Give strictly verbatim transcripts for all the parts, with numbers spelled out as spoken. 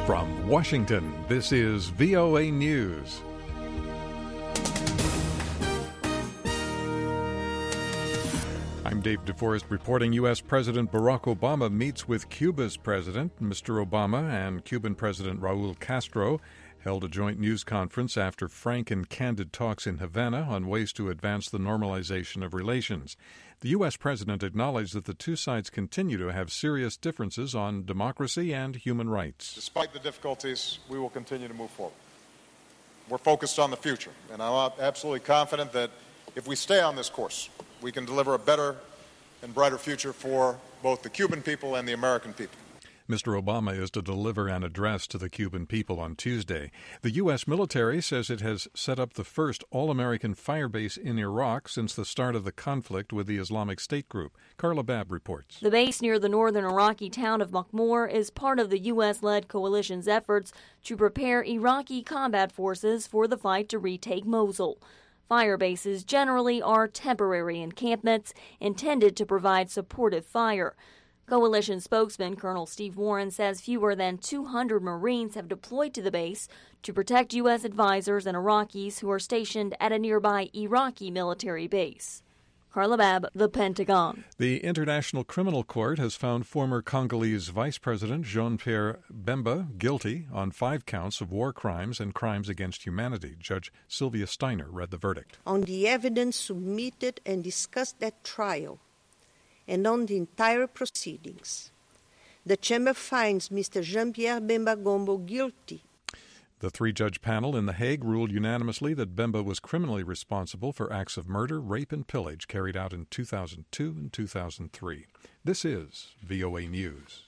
From Washington, this is V O A News. I'm Dave DeForest reporting U S. President Barack Obama meets with Cuba's president. Mister Obama and Cuban President Raul Castro held a joint news conference after frank and candid talks in Havana on ways to advance the normalization of relations. The U S. president acknowledged that the two sides continue to have serious differences on democracy and human rights. Despite the difficulties, we will continue to move forward. We're focused on the future, and I'm absolutely confident that if we stay on this course, we can deliver a better and brighter future for both the Cuban people and the American people. Mister Obama is to deliver an address to the Cuban people on Tuesday. The U S military says it has set up the first all-American fire base in Iraq since the start of the conflict with the Islamic State group. Carla Babb reports. The base near the northern Iraqi town of Makhmur is part of the U S-led coalition's efforts to prepare Iraqi combat forces for the fight to retake Mosul. Fire bases generally are temporary encampments intended to provide supportive fire. Coalition spokesman Colonel Steve Warren says fewer than two hundred Marines have deployed to the base to protect U S advisors and Iraqis who are stationed at a nearby Iraqi military base. Carla Babb, The Pentagon. The International Criminal Court has found former Congolese Vice President Jean-Pierre Bemba guilty on five counts of war crimes and crimes against humanity. Judge Sylvia Steiner read the verdict. On the evidence submitted and discussed at trial, and on the entire proceedings, the Chamber finds Mister Jean-Pierre Bemba Gombo guilty. The three-judge panel in The Hague ruled unanimously that Bemba was criminally responsible for acts of murder, rape, and pillage carried out in two thousand two and two thousand three. This is V O A News.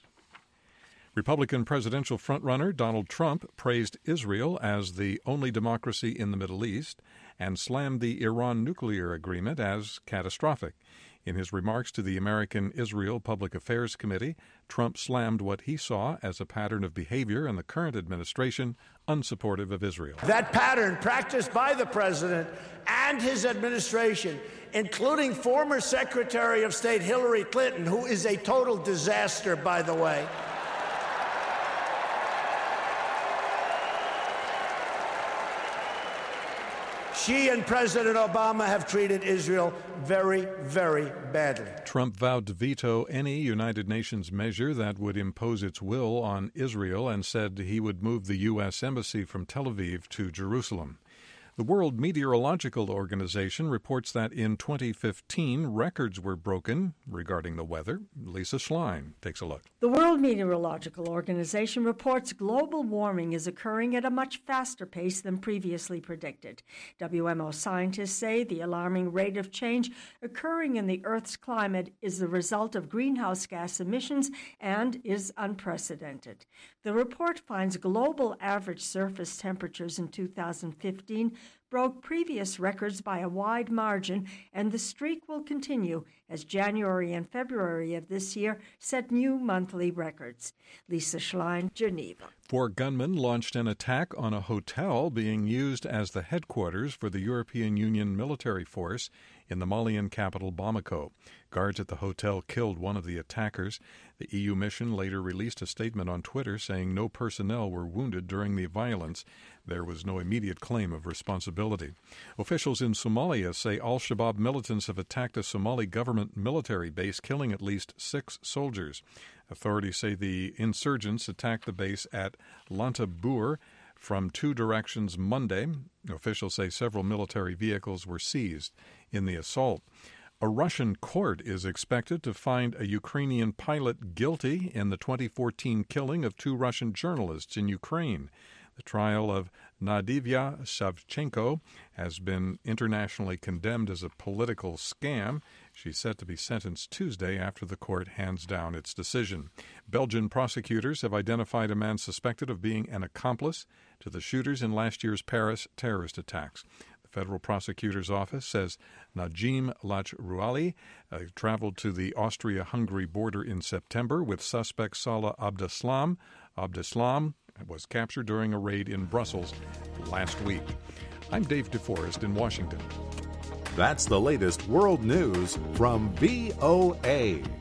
Republican presidential frontrunner Donald Trump praised Israel as the only democracy in the Middle East and slammed the Iran nuclear agreement as catastrophic. In his remarks to the American-Israel Public Affairs Committee, Trump slammed what he saw as a pattern of behavior in the current administration unsupportive of Israel. That pattern practiced by the president and his administration, including former Secretary of State Hillary Clinton, who is a total disaster, by the way. She and President Obama have treated Israel very, very badly. Trump vowed to veto any United Nations measure that would impose its will on Israel and said he would move the U S embassy from Tel Aviv to Jerusalem. The World Meteorological Organization reports that in twenty fifteen, records were broken regarding the weather. Lisa Schlein takes a look. The World Meteorological Organization reports global warming is occurring at a much faster pace than previously predicted. W M O scientists say the alarming rate of change occurring in the Earth's climate is the result of greenhouse gas emissions and is unprecedented. The report finds global average surface temperatures in two thousand fifteen broke previous records by a wide margin, and the streak will continue as January and February of this year set new monthly records. Lisa Schlein, Geneva. Four gunmen launched an attack on a hotel being used as the headquarters for the European Union military force in the Malian capital Bamako. Guards at the hotel killed one of the attackers. The E U mission later released a statement on Twitter saying no personnel were wounded during the violence. There was no immediate claim of responsibility. Officials in Somalia say al-Shabaab militants have attacked a Somali government military base, killing at least six soldiers. Authorities say the insurgents attacked the base at Lantabur from two directions Monday. Officials say several military vehicles were seized in the assault. A Russian court is expected to find a Ukrainian pilot guilty in the twenty fourteen killing of two Russian journalists in Ukraine. The trial of Nadia Savchenko has been internationally condemned as a political scam. She's set to be sentenced Tuesday after the court hands down its decision. Belgian prosecutors have identified a man suspected of being an accomplice to the shooters in last year's Paris terrorist attacks. The federal prosecutor's office says Najim Lachrouali uh, traveled to the Austria-Hungary border in September with suspect Salah Abdeslam. Abdeslam was captured during a raid in Brussels last week. I'm Dave DeForest in Washington. That's the latest world news from V O A.